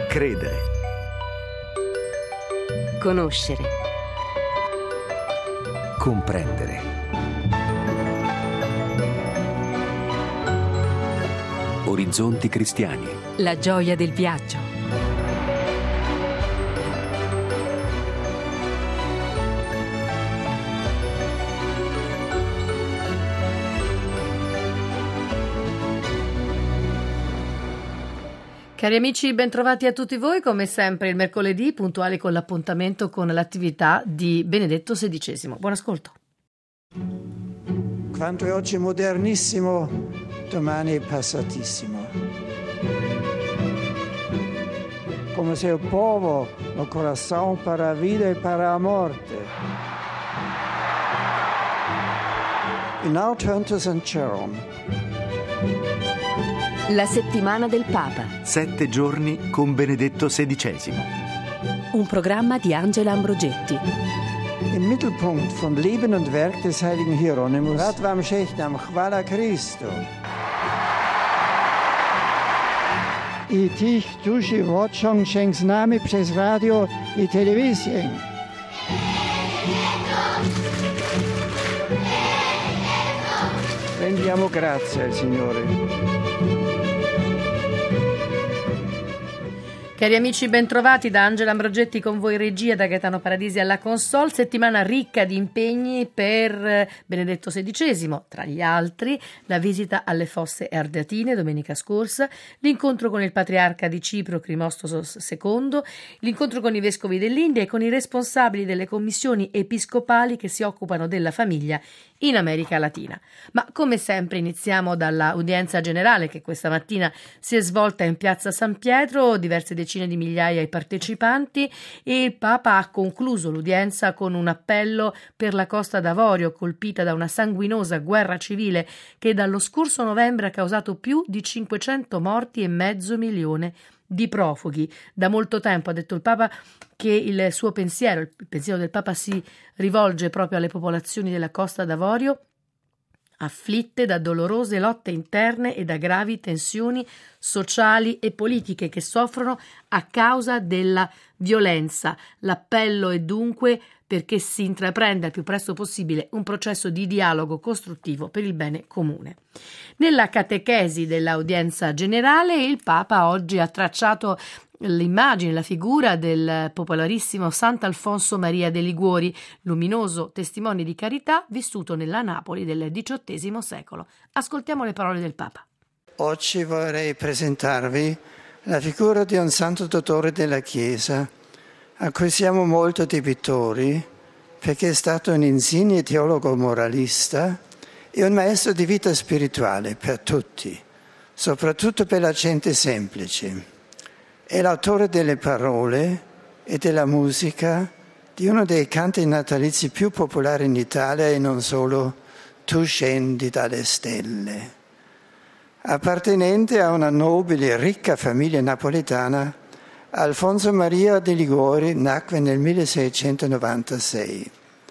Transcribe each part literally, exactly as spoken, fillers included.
Credere. Conoscere. Comprendere. Orizzonti cristiani. La gioia del viaggio. Cari amici, bentrovati a tutti voi, come sempre il mercoledì, puntuali con l'appuntamento con l'attività di Benedetto sedicesimo. Buon ascolto. Quanto è oggi modernissimo, domani è passatissimo. Come se il povo, il coração para a vida e para a morte. In autunno San Jerome. La settimana del Papa. Sette giorni con Benedetto sedicesimo. Un programma di Angela Ambrogetti. Im Mittelpunkt von Leben und Werk des heiligen Hieronymus. Rad vam šehnam, hvala Kristu. I tich duši vočong šenks nami přes radio i televizję. Rendiamo grazie al Signore. Cari amici, bentrovati da Angela Ambrogetti con voi regia, da Gaetano Paradisi alla console. Settimana ricca di impegni per Benedetto sedicesimo, tra gli altri la visita alle Fosse Ardeatine domenica scorsa, l'incontro con il patriarca di Cipro Crimostos secondo, l'incontro con i vescovi dell'India e con i responsabili delle commissioni episcopali che si occupano della famiglia in America Latina. Ma come sempre iniziamo dalla udienza generale che questa mattina si è svolta in piazza San Pietro, diverse decine di migliaia di partecipanti, e il Papa ha concluso l'udienza con un appello per la Costa d'Avorio, colpita da una sanguinosa guerra civile che dallo scorso novembre ha causato più di cinquecento morti e mezzo milione di profughi. Da molto tempo, ha detto il Papa, che il suo pensiero, il pensiero del Papa si rivolge proprio alle popolazioni della Costa d'Avorio, afflitte da dolorose lotte interne e da gravi tensioni sociali e politiche che soffrono a causa della violenza. L'appello è dunque perché si intraprenda il più presto possibile un processo di dialogo costruttivo per il bene comune. Nella catechesi dell'udienza generale il Papa oggi ha tracciato l'immagine, la figura del popolarissimo Sant'Alfonso Maria de' Liguori, luminoso testimone di carità vissuto nella Napoli del diciottesimo secolo. Ascoltiamo le parole del Papa. Oggi vorrei presentarvi la figura di un santo dottore della Chiesa, a cui siamo molto debitori, perché è stato un insigne teologo moralista e un maestro di vita spirituale per tutti, soprattutto per la gente semplice. È l'autore delle parole e della musica di uno dei canti natalizi più popolari in Italia e non solo, Tu scendi dalle stelle. Appartenente a una nobile e ricca famiglia napoletana, Alfonso Maria de' Liguori nacque nel milleseicentonovantasei.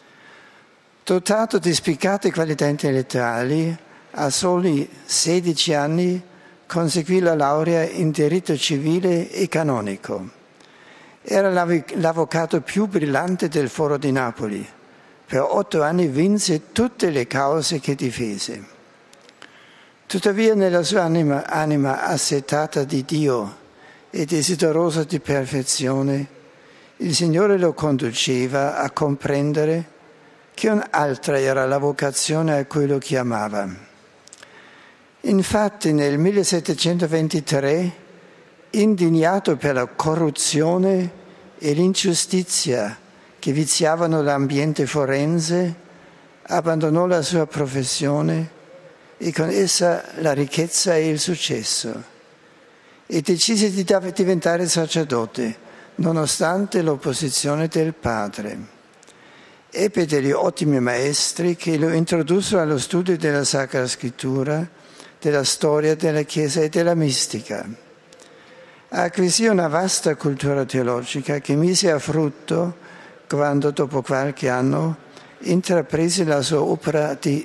Dotato di spiccate qualità intellettuali, a soli sedici anni conseguì la laurea in diritto civile e canonico. Era l'avvocato più brillante del Foro di Napoli. Per otto anni vinse tutte le cause che difese. Tuttavia, nella sua anima, anima assetata di Dio e desiderosa di perfezione, il Signore lo conduceva a comprendere che un'altra era la vocazione a cui lo chiamava. Infatti nel millesettecentoventitré, indignato per la corruzione e l'ingiustizia che viziavano l'ambiente forense, abbandonò la sua professione e con essa la ricchezza e il successo e decise di diventare sacerdote, nonostante l'opposizione del padre. Ebbe degli ottimi maestri che lo introdussero allo studio della Sacra Scrittura, della storia della Chiesa e della mistica. Acquisì una vasta cultura teologica che mise a frutto quando, dopo qualche anno, intraprese la sua opera di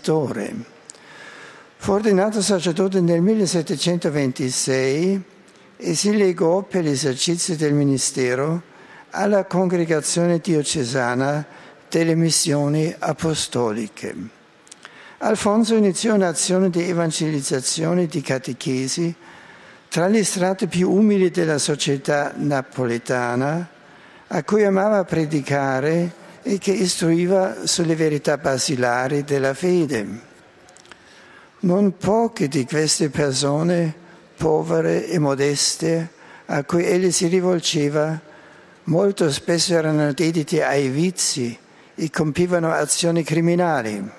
scrittore. Fu ordinato sacerdote nel millesettecentoventisei, e si legò per l'esercizio del ministero alla congregazione diocesana delle missioni apostoliche. Alfonso iniziò un'azione di evangelizzazione e di catechesi tra gli strati più umili della società napoletana, a cui amava predicare e che istruiva sulle verità basilari della fede. Non poche di queste persone, povere e modeste, a cui egli si rivolgeva, molto spesso erano dediti ai vizi e compivano azioni criminali.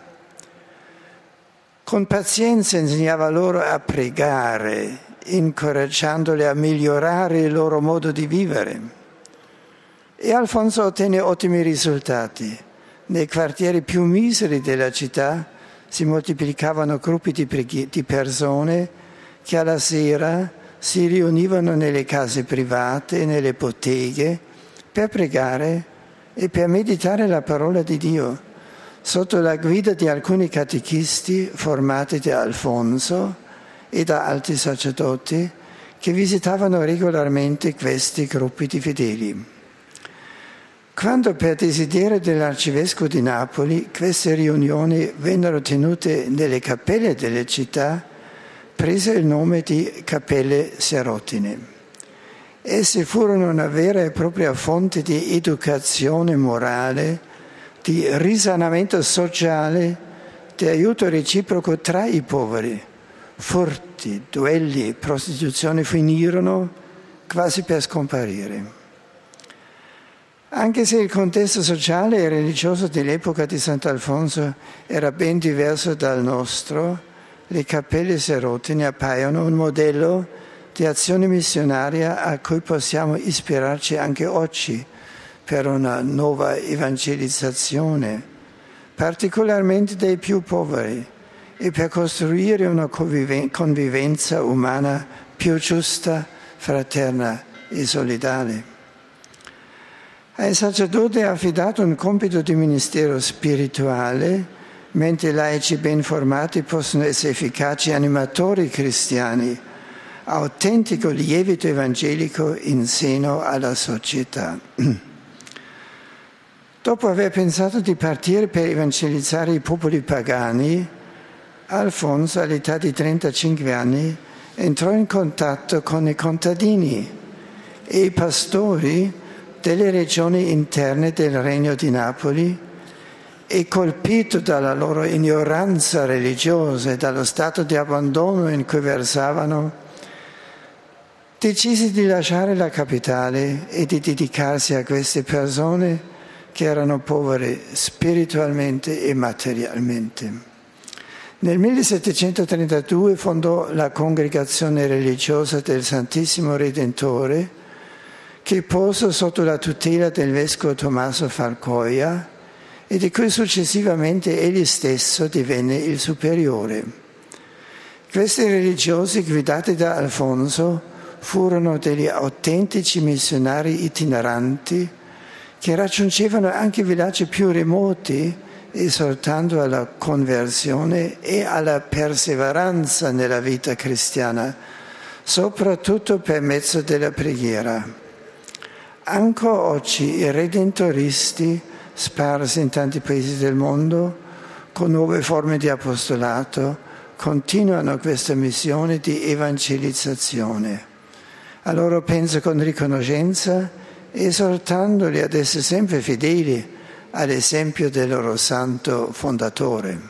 Con pazienza insegnava loro a pregare, incoraggiandoli a migliorare il loro modo di vivere. E Alfonso ottenne ottimi risultati. Nei quartieri più miseri della città si moltiplicavano gruppi di, preghi- di persone che alla sera si riunivano nelle case private e nelle botteghe per pregare e per meditare la parola di Dio, sotto la guida di alcuni catechisti formati da Alfonso e da altri sacerdoti che visitavano regolarmente questi gruppi di fedeli. Quando per desiderio dell'arcivescovo di Napoli queste riunioni vennero tenute nelle cappelle delle città, prese il nome di Cappelle Serotine. Esse furono una vera e propria fonte di educazione morale, di risanamento sociale, di aiuto reciproco tra i poveri. Furti, duelli, prostituzione finirono quasi per scomparire. Anche se il contesto sociale e religioso dell'epoca di Sant'Alfonso era ben diverso dal nostro, le Cappelle Serotine appaiono un modello di azione missionaria a cui possiamo ispirarci anche oggi per una nuova evangelizzazione, particolarmente dei più poveri, e per costruire una convivenza umana più giusta, fraterna e solidale. Ai sacerdoti è affidato un compito di ministero spirituale, mentre i laici ben formati possono essere efficaci animatori cristiani, autentico lievito evangelico in seno alla società. Dopo aver pensato di partire per evangelizzare i popoli pagani, Alfonso, all'età di trentacinque anni, entrò in contatto con i contadini e i pastori delle regioni interne del Regno di Napoli e, colpito dalla loro ignoranza religiosa e dallo stato di abbandono in cui versavano, decise di lasciare la capitale e di dedicarsi a queste persone che erano povere spiritualmente e materialmente. Nel millesettecentotrentadue fondò la Congregazione Religiosa del Santissimo Redentore, che pose sotto la tutela del vescovo Tommaso Falcoia e di cui successivamente egli stesso divenne il superiore. Questi religiosi, guidati da Alfonso, furono degli autentici missionari itineranti che raggiungevano anche villaggi più remoti, esortando alla conversione e alla perseveranza nella vita cristiana, soprattutto per mezzo della preghiera. Anche oggi i redentoristi, sparsi in tanti paesi del mondo, con nuove forme di apostolato, continuano questa missione di evangelizzazione. A loro penso con riconoscenza, esortandoli ad essere sempre fedeli all'esempio del loro santo fondatore.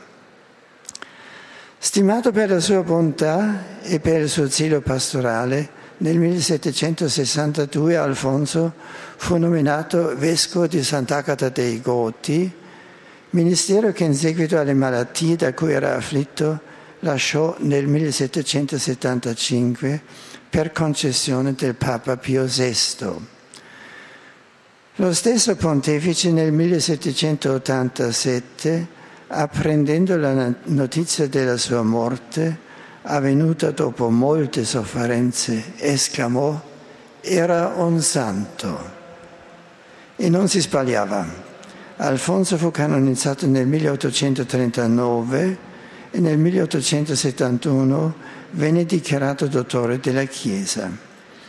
Stimato per la sua bontà e per il suo zelo pastorale, nel millesettecentosessantadue Alfonso fu nominato vescovo di Sant'Agata dei Goti, ministero che in seguito alle malattie da cui era afflitto lasciò nel millesettecentosettantacinque per concessione del Papa Pio sesto. Lo stesso pontefice nel millesettecentottantasette, apprendendo la notizia della sua morte, avvenuta dopo molte sofferenze, esclamò: «Era un santo!» E non si sbagliava. Alfonso fu canonizzato nel milleottocentotrentanove e nel milleottocentosettantuno venne dichiarato dottore della Chiesa.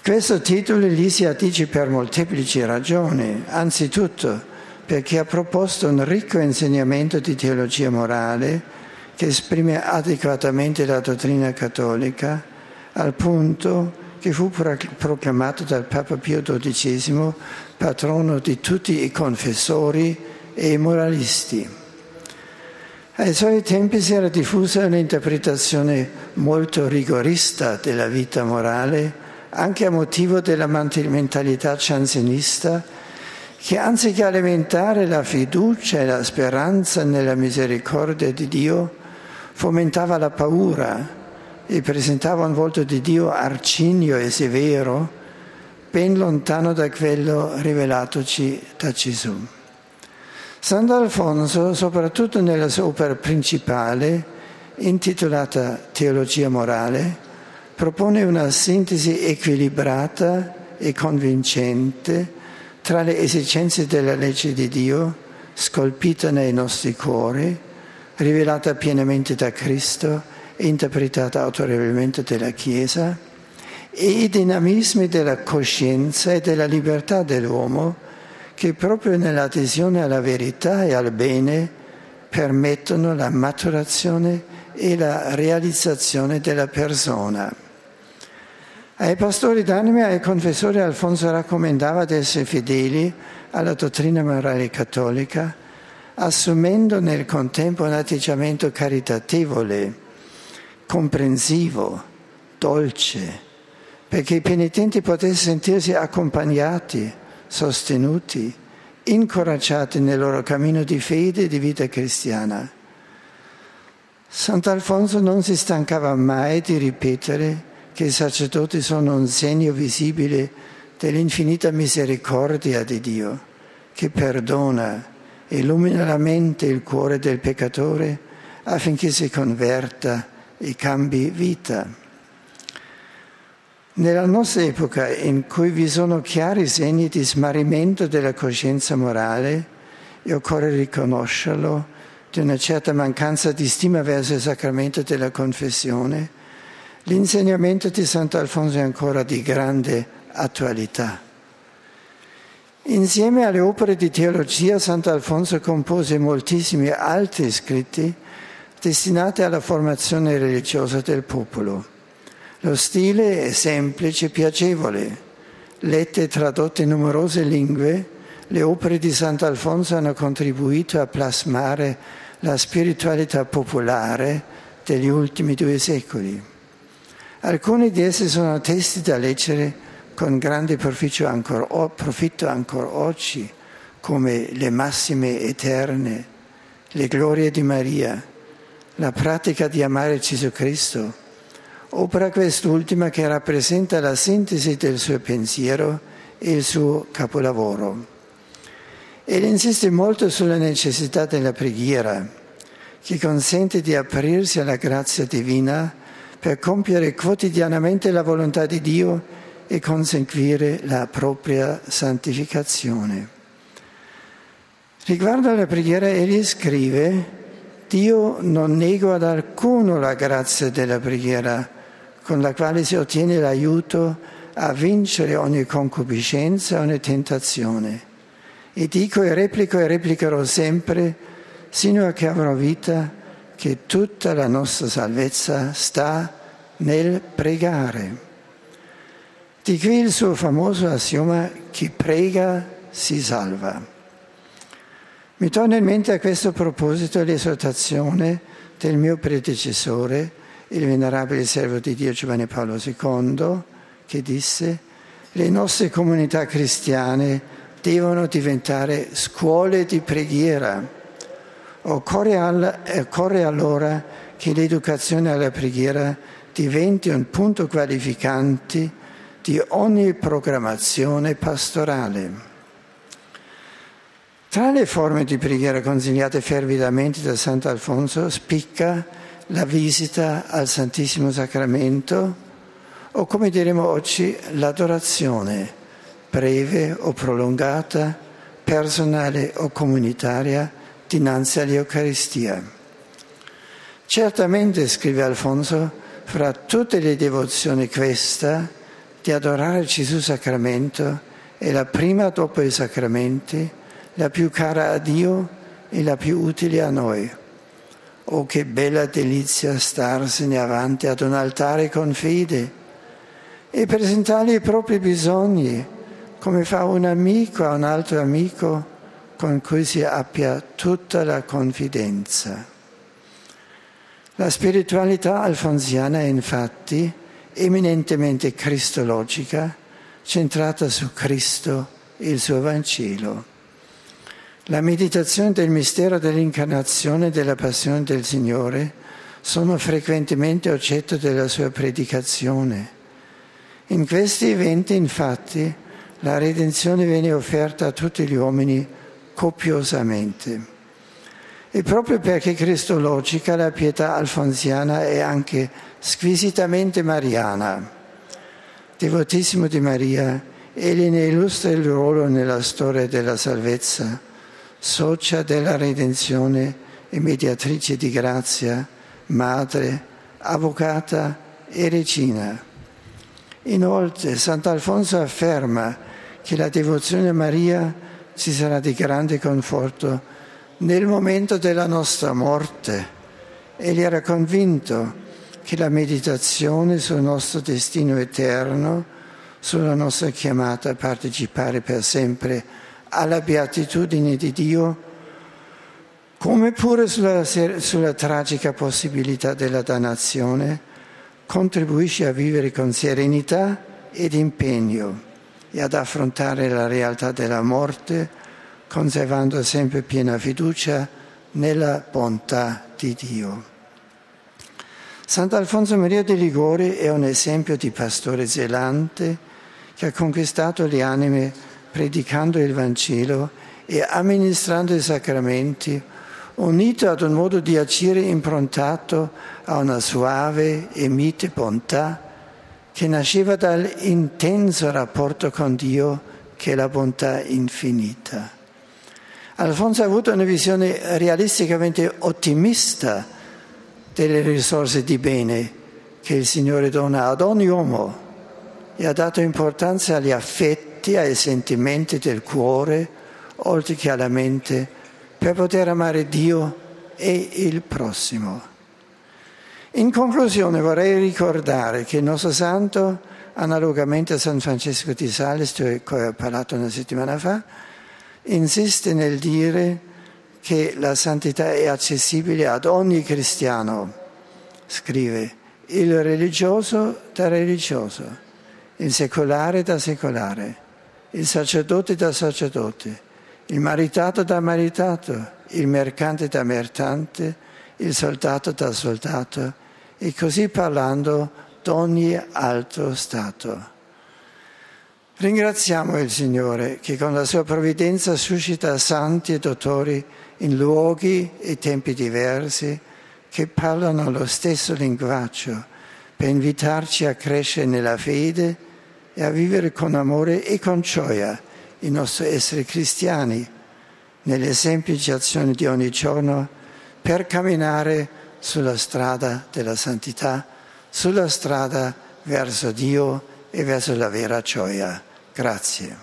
Questo titolo gli si addice per molteplici ragioni. Anzitutto perché ha proposto un ricco insegnamento di teologia morale che esprime adeguatamente la dottrina cattolica, al punto che fu proclamato dal Papa Pio dodicesimo patrono di tutti i confessori e i moralisti. Ai suoi tempi si era diffusa un'interpretazione molto rigorista della vita morale, anche a motivo della mentalità ciansinista, che anziché alimentare la fiducia e la speranza nella misericordia di Dio, fomentava la paura e presentava un volto di Dio arcigno e severo, ben lontano da quello rivelatoci da Gesù. Sant'Alfonso, soprattutto nella sua opera principale, intitolata Teologia morale, propone una sintesi equilibrata e convincente tra le esigenze della legge di Dio, scolpita nei nostri cuori, rivelata pienamente da Cristo e interpretata autorevolmente dalla Chiesa, e i dinamismi della coscienza e della libertà dell'uomo, che proprio nell'adesione alla verità e al bene permettono la maturazione e la realizzazione della persona. Ai pastori d'anima e ai confessori Alfonso raccomandava di essere fedeli alla dottrina morale cattolica, assumendo nel contempo un atteggiamento caritatevole, comprensivo, dolce, perché i penitenti potessero sentirsi accompagnati, sostenuti, incoraggiati nel loro cammino di fede e di vita cristiana. Sant'Alfonso non si stancava mai di ripetere che i sacerdoti sono un segno visibile dell'infinita misericordia di Dio, che perdona e illumina la mente e il cuore del peccatore affinché si converta e cambi vita. Nella nostra epoca, in cui vi sono chiari segni di smarrimento della coscienza morale, e occorre riconoscerlo, di una certa mancanza di stima verso il sacramento della confessione, l'insegnamento di Sant'Alfonso è ancora di grande attualità. Insieme alle opere di teologia, Sant'Alfonso compose moltissimi altri scritti destinati alla formazione religiosa del popolo. Lo stile è semplice e piacevole. Lette e tradotte in numerose lingue, le opere di Sant'Alfonso hanno contribuito a plasmare la spiritualità popolare degli ultimi due secoli. Alcuni di essi sono testi da leggere con grande profitto ancora, profitto ancora oggi, come le Massime Eterne, le Glorie di Maria, la pratica di amare Gesù Cristo, opera quest'ultima che rappresenta la sintesi del suo pensiero e il suo capolavoro. Ed insiste molto sulla necessità della preghiera, che consente di aprirsi alla grazia divina per compiere quotidianamente la volontà di Dio e conseguire la propria santificazione. Riguardo alla preghiera, egli scrive: Dio non nega ad alcuno la grazia della preghiera, con la quale si ottiene l'aiuto a vincere ogni concupiscenza e ogni tentazione. E dico e replico e replicherò sempre, sino a che avrò vita, che tutta la nostra salvezza sta nel pregare. Di qui il suo famoso assioma: chi prega si salva. Mi torna in mente a questo proposito l'esortazione del mio predecessore, il venerabile servo di Dio Giovanni Paolo secondo, che disse: le nostre comunità cristiane devono diventare scuole di preghiera. Occorre, al, occorre allora che l'educazione alla preghiera diventi un punto qualificante di ogni programmazione pastorale. Tra le forme di preghiera consigliate fervidamente da Sant'Alfonso spicca la visita al Santissimo Sacramento, o come diremo oggi, l'adorazione, breve o prolungata, personale o comunitaria, dinanzi all'Eucaristia. Certamente, scrive Alfonso, fra tutte le devozioni questa, di adorare Gesù Sacramento è la prima dopo i sacramenti, la più cara a Dio e la più utile a noi. Oh, che bella delizia starsene avanti ad un altare con fede e presentare i propri bisogni, come fa un amico a un altro amico con cui si abbia tutta la confidenza. La spiritualità alfonsiana è infatti eminentemente cristologica, centrata su Cristo e il suo Vangelo. La meditazione del mistero dell'incarnazione e della passione del Signore sono frequentemente oggetto della sua predicazione. In questi eventi, infatti, la redenzione viene offerta a tutti gli uomini copiosamente. E proprio perché cristologica, la pietà alfonsiana è anche squisitamente mariana. Devotissimo di Maria, egli ne illustra il ruolo nella storia della salvezza, socia della redenzione e mediatrice di grazia, madre, avvocata e regina. Inoltre, Sant'Alfonso afferma che la devozione a Maria ci sarà di grande conforto nel momento della nostra morte. Egli era convinto che la meditazione sul nostro destino eterno, sulla nostra chiamata a partecipare per sempre alla beatitudine di Dio, come pure sulla, sulla tragica possibilità della dannazione, contribuisce a vivere con serenità ed impegno e ad affrontare la realtà della morte, conservando sempre piena fiducia nella bontà di Dio. Sant'Alfonso Maria de' Liguori è un esempio di pastore zelante che ha conquistato le anime predicando il Vangelo e amministrando i sacramenti, unito ad un modo di agire improntato a una suave e mite bontà che nasceva dall'intenso rapporto con Dio che è la bontà infinita. Alfonso ha avuto una visione realisticamente ottimista delle risorse di bene che il Signore dona ad ogni uomo e ha dato importanza agli affetti, ai sentimenti del cuore, oltre che alla mente, per poter amare Dio e il prossimo. In conclusione vorrei ricordare che il nostro santo, analogamente a San Francesco di Sales, di cui ho parlato una settimana fa, insiste nel dire che la santità è accessibile ad ogni cristiano. Scrive: il religioso da religioso, il secolare da secolare, il sacerdote da sacerdote, il maritato da maritato, il mercante da mercante, il soldato da soldato, e così parlando d'ogni altro stato. Ringraziamo il Signore che con la sua provvidenza suscita santi e dottori in luoghi e tempi diversi che parlano lo stesso linguaggio per invitarci a crescere nella fede e a vivere con amore e con gioia il nostro essere cristiani nelle semplici azioni di ogni giorno per camminare sulla strada della santità, sulla strada verso Dio e verso la vera gioia. Grazie.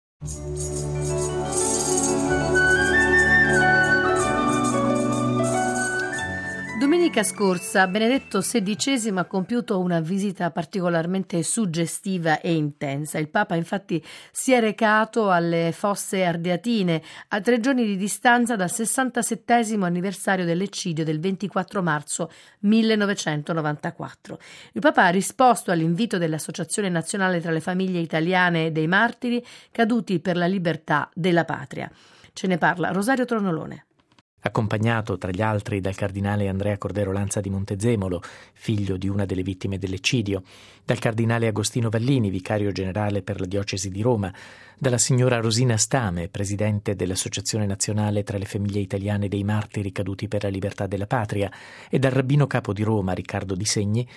Domenica scorsa Benedetto sedicesimo ha compiuto una visita particolarmente suggestiva e intensa. Il Papa infatti si è recato alle Fosse Ardeatine a tre giorni di distanza dal sessantasettesimo anniversario dell'eccidio del ventiquattro marzo millenovecentonovantaquattro. Il Papa ha risposto all'invito dell'Associazione Nazionale tra le Famiglie Italiane dei Martiri caduti per la libertà della patria. Ce ne parla Rosario Tronolone. Accompagnato tra gli altri dal cardinale Andrea Cordero Lanza di Montezemolo, figlio di una delle vittime dell'eccidio, dal cardinale Agostino Vallini, vicario generale per la diocesi di Roma, dalla signora Rosina Stame, presidente dell'Associazione Nazionale tra le Famiglie Italiane dei Martiri caduti per la libertà della patria, e dal rabbino capo di Roma, Riccardo Di Segni,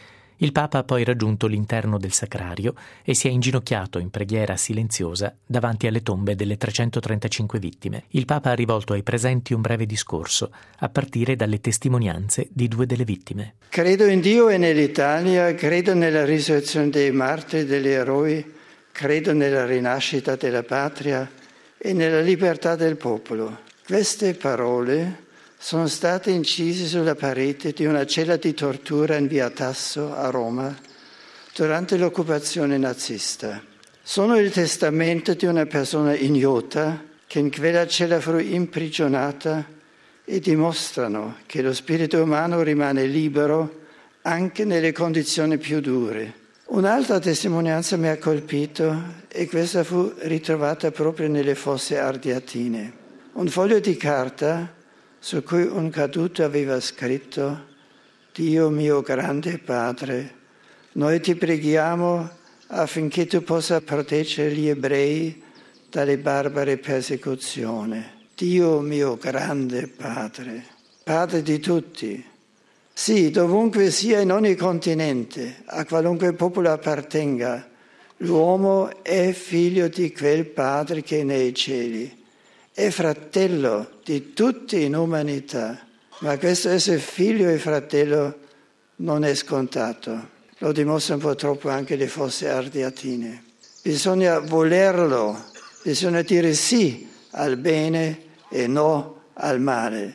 Il Papa ha poi raggiunto l'interno del sacrario e si è inginocchiato in preghiera silenziosa davanti alle tombe delle trecentotrentacinque vittime. Il Papa ha rivolto ai presenti un breve discorso, a partire dalle testimonianze di due delle vittime. Credo in Dio e nell'Italia, credo nella risurrezione dei martiri e degli eroi, credo nella rinascita della patria e nella libertà del popolo. Queste parole sono state incise sulla parete di una cella di tortura in via Tasso a Roma durante l'occupazione nazista. Sono il testamento di una persona ignota che in quella cella fu imprigionata e dimostrano che lo spirito umano rimane libero anche nelle condizioni più dure. Un'altra testimonianza mi ha colpito e questa fu ritrovata proprio nelle fosse ardeatine. Un foglio di carta su cui un caduto aveva scritto: Dio mio grande Padre, noi ti preghiamo affinché tu possa proteggere gli ebrei dalle barbare persecuzioni. Dio mio grande Padre, Padre di tutti. Sì, dovunque sia in ogni continente, a qualunque popolo appartenga, l'uomo è figlio di quel Padre che è nei cieli. È fratello di tutti in umanità, ma questo essere figlio e fratello non è scontato. Lo dimostrano purtroppo anche le fosse ardeatine. Bisogna volerlo, bisogna dire sì al bene e no al male.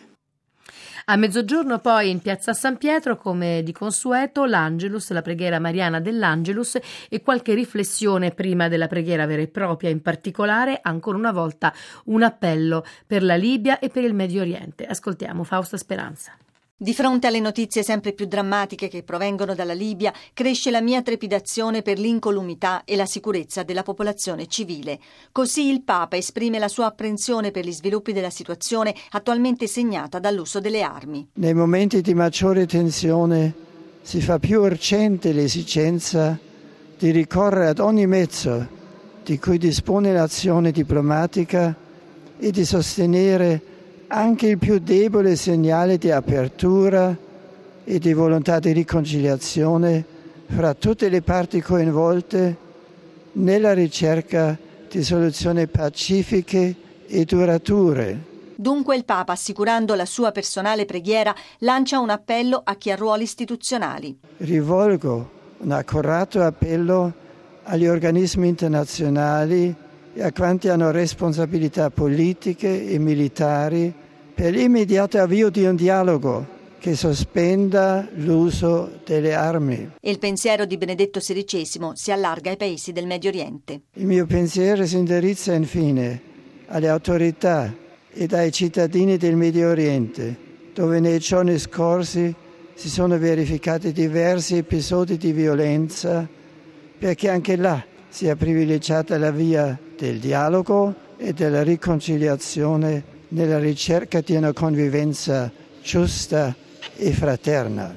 A mezzogiorno poi in piazza San Pietro, come di consueto, l'Angelus, la preghiera mariana dell'Angelus e qualche riflessione prima della preghiera vera e propria, in particolare ancora una volta un appello per la Libia e per il Medio Oriente. Ascoltiamo Fausta Speranza. Di fronte alle notizie sempre più drammatiche che provengono dalla Libia, cresce la mia trepidazione per l'incolumità e la sicurezza della popolazione civile. Così il Papa esprime la sua apprensione per gli sviluppi della situazione attualmente segnata dall'uso delle armi. Nei momenti di maggiore tensione si fa più urgente l'esigenza di ricorrere ad ogni mezzo di cui dispone l'azione diplomatica e di sostenere anche il più debole segnale di apertura e di volontà di riconciliazione fra tutte le parti coinvolte nella ricerca di soluzioni pacifiche e durature. Dunque il Papa, assicurando la sua personale preghiera, lancia un appello a chi ha ruoli istituzionali. Rivolgo un accorato appello agli organismi internazionali e a quanti hanno responsabilità politiche e militari per l'immediato avvio di un dialogo che sospenda l'uso delle armi. E il pensiero di Benedetto sedicesimo si allarga ai paesi del Medio Oriente. Il mio pensiero si indirizza infine alle autorità ed ai cittadini del Medio Oriente, dove nei giorni scorsi si sono verificati diversi episodi di violenza, perché anche là sia privilegiata la via del dialogo e della riconciliazione nella ricerca di una convivenza giusta e fraterna.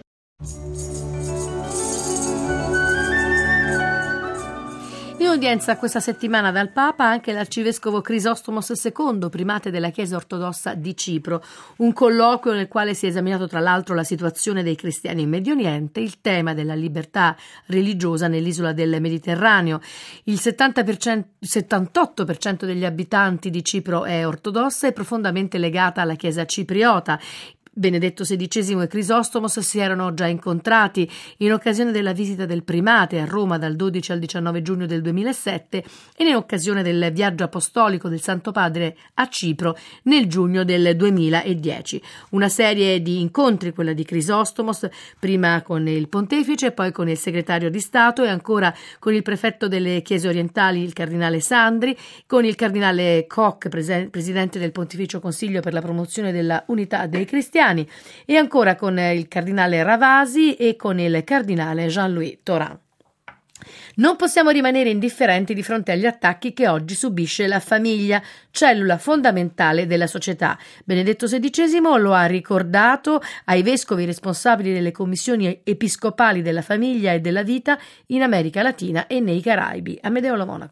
In udienza questa settimana dal Papa anche l'arcivescovo Crisostomos secondo, primate della Chiesa ortodossa di Cipro, un colloquio nel quale si è esaminato tra l'altro la situazione dei cristiani in Medio Oriente, il tema della libertà religiosa nell'isola del Mediterraneo. Il settanta per cento, settantotto per cento degli abitanti di Cipro è ortodossa e profondamente legata alla Chiesa cipriota. Benedetto sedicesimo e Crisostomos si erano già incontrati in occasione della visita del primate a Roma dal dodici al diciannove giugno del duemilasette e in occasione del viaggio apostolico del Santo Padre a Cipro nel giugno del duemiladieci. Una serie di incontri, quella di Crisostomos, prima con il pontefice, poi con il segretario di Stato e ancora con il prefetto delle Chiese orientali, il cardinale Sandri, con il cardinale Koch, presidente del Pontificio Consiglio per la promozione della unità dei cristiani, e ancora con il cardinale Ravasi e con il cardinale Jean-Louis Tauran. Non possiamo rimanere indifferenti di fronte agli attacchi che oggi subisce la famiglia, cellula fondamentale della società. Benedetto sedicesimo lo ha ricordato ai vescovi responsabili delle commissioni episcopali della famiglia e della vita in America Latina e nei Caraibi. Amedeo Lo Monaco.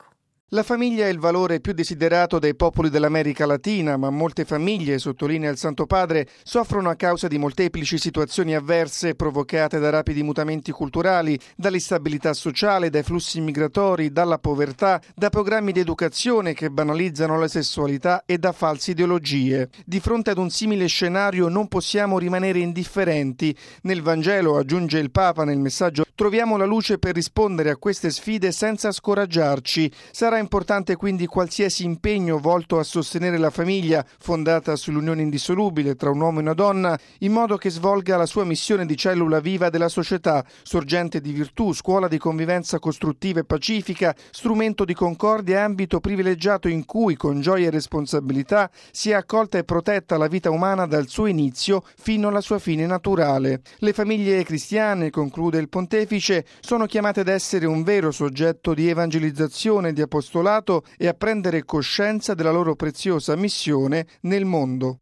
La famiglia è il valore più desiderato dai popoli dell'America Latina, ma molte famiglie, sottolinea il Santo Padre, soffrono a causa di molteplici situazioni avverse provocate da rapidi mutamenti culturali, dall'instabilità sociale, dai flussi migratori, dalla povertà, da programmi di educazione che banalizzano la sessualità e da false ideologie. Di fronte ad un simile scenario non possiamo rimanere indifferenti. Nel Vangelo, aggiunge il Papa nel messaggio, troviamo la luce per rispondere a queste sfide senza scoraggiarci. Sarà importante quindi qualsiasi impegno volto a sostenere la famiglia, fondata sull'unione indissolubile tra un uomo e una donna, in modo che svolga la sua missione di cellula viva della società, sorgente di virtù, scuola di convivenza costruttiva e pacifica, strumento di concordia e ambito privilegiato in cui, con gioia e responsabilità, sia accolta e protetta la vita umana dal suo inizio fino alla sua fine naturale. Le famiglie cristiane, conclude il Pontefice, sono chiamate ad essere un vero soggetto di evangelizzazione e di apostolato e a prendere coscienza della loro preziosa missione nel mondo.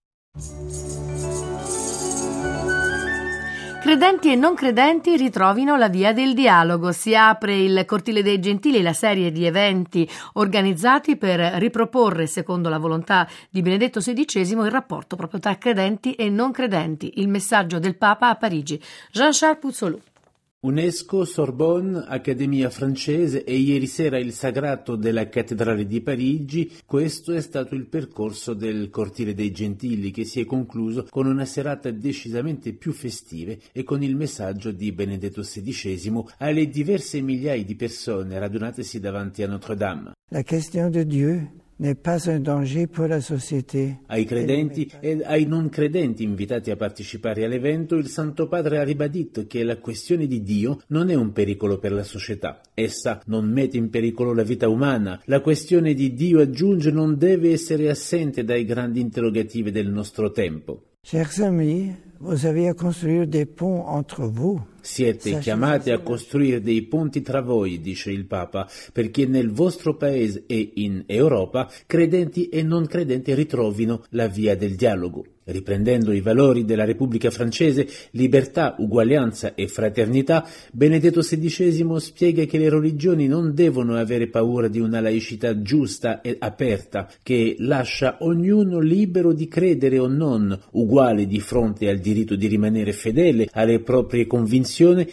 Credenti e non credenti ritrovino la via del dialogo. Si apre il Cortile dei Gentili, la serie di eventi organizzati per riproporre, secondo la volontà di Benedetto sedicesimo, il rapporto proprio tra credenti e non credenti. Il messaggio del Papa a Parigi. Jean-Charles Puzzolù. UNESCO, Sorbonne, Accademia francese e ieri sera il sagrato della Cattedrale di Parigi. Questo è stato il percorso del Cortile dei Gentili, che si è concluso con una serata decisamente più festive e con il messaggio di Benedetto sedicesimo alle diverse migliaia di persone radunatesi davanti a Notre-Dame. La question de Dieu n'est pas un danger pour la société. Ai credenti e ai non credenti invitati a partecipare all'evento, il Santo Padre ha ribadito che la questione di Dio non è un pericolo per la società. Essa non mette in pericolo la vita umana. La questione di Dio, aggiunge, non deve essere assente dai grandi interrogativi del nostro tempo. Chers amis, vous avez à construire des ponts entre vous. Siete chiamati a costruire dei ponti tra voi, dice il Papa, perché nel vostro paese e in Europa credenti e non credenti ritrovino la via del dialogo. Riprendendo i valori della Repubblica francese, libertà, uguaglianza e fraternità, Benedetto sedicesimo spiega che le religioni non devono avere paura di una laicità giusta e aperta, che lascia ognuno libero di credere o non, uguale di fronte al diritto di rimanere fedele alle proprie convinzioni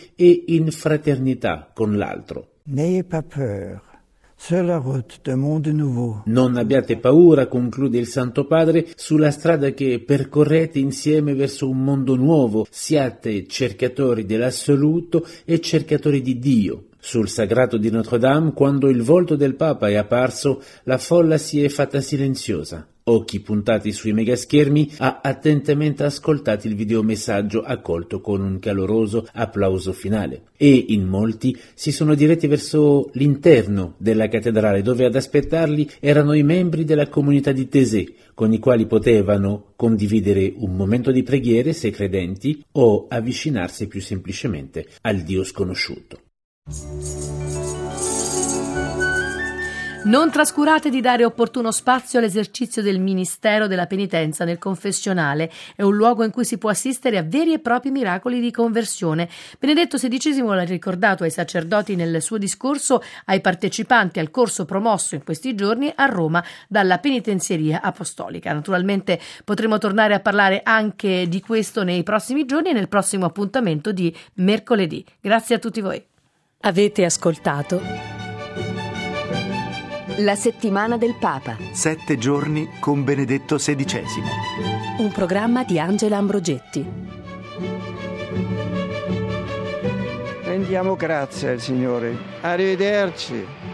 e in fraternità con l'altro. N'ayez pas peur. Sur la route d'un monde nouveau. Non abbiate paura, conclude il Santo Padre, sulla strada che percorrete insieme verso un mondo nuovo. Siate cercatori dell'assoluto e cercatori di Dio. Sul sagrato di Notre-Dame, quando il volto del Papa è apparso, la folla si è fatta silenziosa. Occhi puntati sui megaschermi, ha attentamente ascoltato il videomessaggio accolto con un caloroso applauso finale. E in molti si sono diretti verso l'interno della cattedrale, dove ad aspettarli erano i membri della comunità di Taizé, con i quali potevano condividere un momento di preghiere se credenti o avvicinarsi più semplicemente al Dio sconosciuto. Non trascurate di dare opportuno spazio all'esercizio del ministero della penitenza nel confessionale. È un luogo in cui si può assistere a veri e propri miracoli di conversione. Benedetto sedicesimo l'ha ricordato ai sacerdoti nel suo discorso ai partecipanti al corso promosso in questi giorni a Roma dalla Penitenzieria Apostolica. Naturalmente potremo tornare a parlare anche di questo nei prossimi giorni e nel prossimo appuntamento di mercoledì. Grazie a tutti voi. Avete ascoltato La settimana del Papa. Sette giorni con Benedetto sedicesimo. Un programma di Angela Ambrogetti. Rendiamo grazie al Signore. Arrivederci.